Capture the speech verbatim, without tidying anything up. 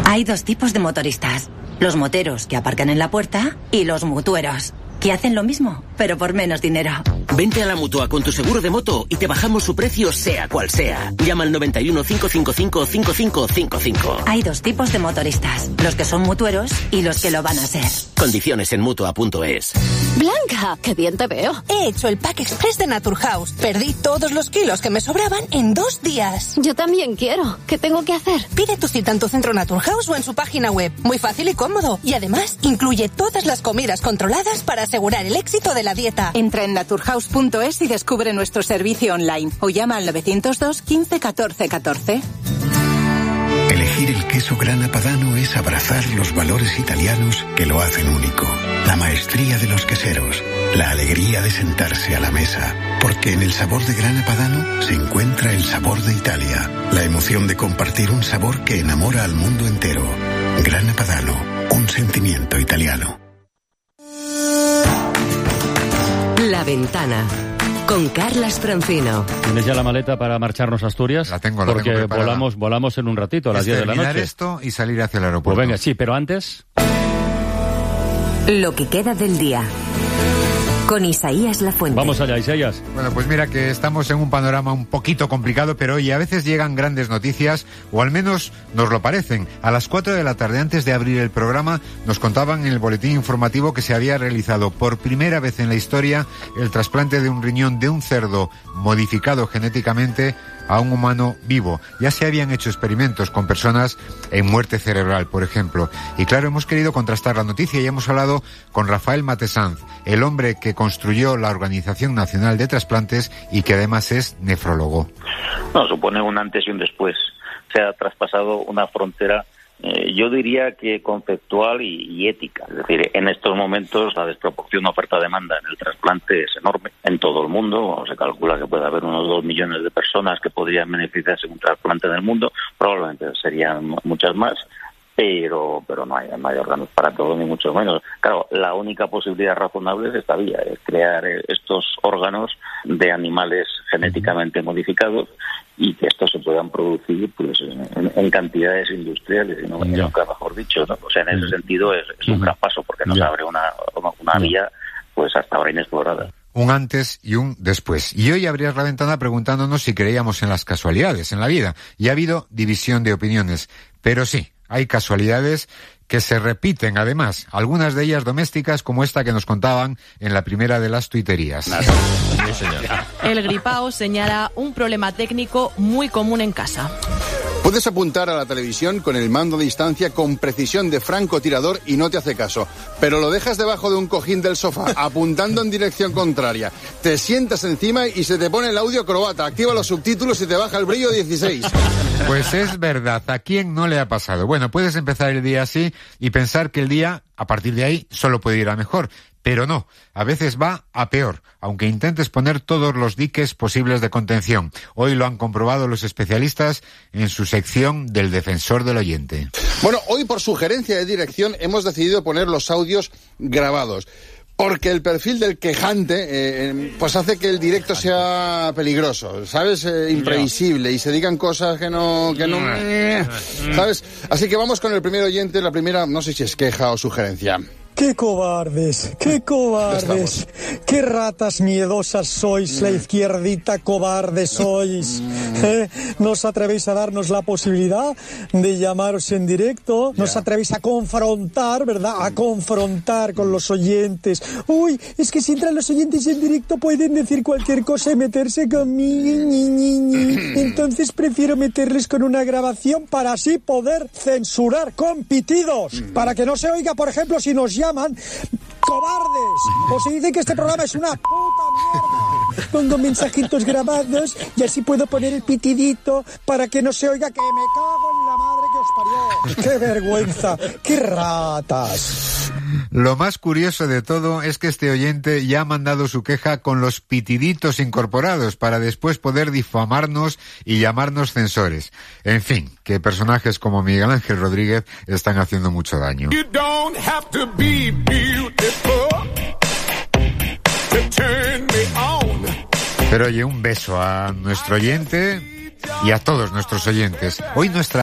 Hay dos tipos de motoristas. Los moteros, que aparcan en la puerta, y los mutueros, que hacen lo mismo, pero por menos dinero. Vente a la Mutua con tu seguro de moto y te bajamos su precio sea cual sea. Llama al noventa y uno, cinco cinco cinco, cinco cinco cinco cinco. Hay dos tipos de motoristas, los que son mutueros y los que lo van a ser. Condiciones en Mutua punto es. Blanca, qué bien te veo. He hecho el Pack Express de Naturhaus. Perdí todos los kilos que me sobraban en dos días. Yo también quiero. ¿Qué tengo que hacer? Pide tu cita en tu centro Naturhaus o en su página web. Muy fácil y cómodo. Y además, incluye todas las comidas controladas para asegurar el éxito de la dieta. Entra en naturhaus punto es y descubre nuestro servicio online o llama al novecientos dos, quince, catorce, catorce. Elegir el queso Grana Padano es abrazar los valores italianos que lo hacen único. La maestría de los queseros, la alegría de sentarse a la mesa, porque en el sabor de Grana Padano se encuentra el sabor de Italia, la emoción de compartir un sabor que enamora al mundo entero. Grana Padano, un sentimiento italiano. La Ventana, con Carlas Francino. ¿Tienes ya la maleta para marcharnos a Asturias? La tengo, la Porque tengo preparada. volamos, volamos en un ratito, a las Es diez de la terminar noche. esto y salir hacia el aeropuerto. Pues venga, sí, pero antes... Lo que queda del día, con Isaías Lafuente. Vamos allá, Isaías. Bueno, pues mira que estamos en un panorama un poquito complicado, pero hoy a veces llegan grandes noticias, o al menos nos lo parecen. A las cuatro de la tarde, antes de abrir el programa, nos contaban en el boletín informativo que se había realizado por primera vez en la historia el trasplante de un riñón de un cerdo modificado genéticamente a un humano vivo. Ya se habían hecho experimentos con personas en muerte cerebral, por ejemplo. Y claro, hemos querido contrastar la noticia y hemos hablado con Rafael Matesanz, el hombre que construyó la Organización Nacional de Trasplantes y que además es nefrólogo. No, supone un antes y un después. Se ha traspasado una frontera, eh, yo diría que conceptual y, y ética. Es decir, en estos momentos la desproporción oferta-demanda en el trasplante es enorme en todo el mundo. Se calcula que puede haber unos dos millones de personas que podrían beneficiarse de un trasplante en el mundo. Probablemente serían muchas más. Pero pero no hay, no hay órganos para todo, ni mucho menos. Claro, la única posibilidad razonable es esta vía, es crear estos órganos de animales genéticamente modificados y que estos se puedan producir pues en, en cantidades industriales, y no, nunca mejor dicho, ¿no? O sea, en ese sentido es, es un gran paso, porque nos abre una, una vía pues hasta ahora inexplorada. Un antes y un después. Y hoy abrías la ventana preguntándonos si creíamos en las casualidades en la vida. Y ha habido división de opiniones. Pero sí, hay casualidades que se repiten, además, algunas de ellas domésticas, como esta que nos contaban en la primera de las tuiterías. El gripao señala un problema técnico muy común en casa. Puedes apuntar a la televisión con el mando a distancia con precisión de francotirador y no te hace caso. Pero lo dejas debajo de un cojín del sofá, apuntando en dirección contraria. Te sientas encima y se te pone el audio croata. Activa los subtítulos y te baja el brillo dieciséis. Pues es verdad, ¿a quién no le ha pasado? Bueno, puedes empezar el día así y pensar que el día, a partir de ahí, solo puede ir a mejor. Pero no, a veces va a peor, aunque intentes poner todos los diques posibles de contención. Hoy lo han comprobado los especialistas en su sección del Defensor del Oyente. Bueno, hoy por sugerencia de dirección hemos decidido poner los audios grabados. Porque el perfil del quejante eh, pues hace que el directo sea peligroso, ¿sabes? Eh, imprevisible, y se digan cosas que no... que no eh, ¿sabes? Así que vamos con el primer oyente, la primera, no sé si es queja o sugerencia. ¡Qué cobardes! ¡Qué cobardes! ¡Qué ratas miedosas sois, la izquierdita cobarde sois! ¿Eh? ¿No os atrevéis a darnos la posibilidad de llamaros en directo? ¿No os atrevéis a confrontar, verdad? A confrontar con los oyentes. ¡Uy! Es que si entran los oyentes en directo pueden decir cualquier cosa y meterse conmigo. Ñi, ñi, ñi. Entonces prefiero meterles con una grabación para así poder censurar con pitidos. Para que no se oiga, por ejemplo, si nos llaman cobardes o si dicen que este programa es una puta mierda. Pongo mensajitos grabados y así puedo poner el pitidito para que no se oiga que me cago en la madre que os parió. ¡Qué vergüenza! ¡Qué ratas! Lo más curioso de todo es que este oyente ya ha mandado su queja con los pitiditos incorporados para después poder difamarnos y llamarnos censores. En fin, que personajes como Miguel Ángel Rodríguez están haciendo mucho daño. You don't have to be beautiful to turn me on. Pero oye, un beso a nuestro oyente y a todos nuestros oyentes. Hoy nuestra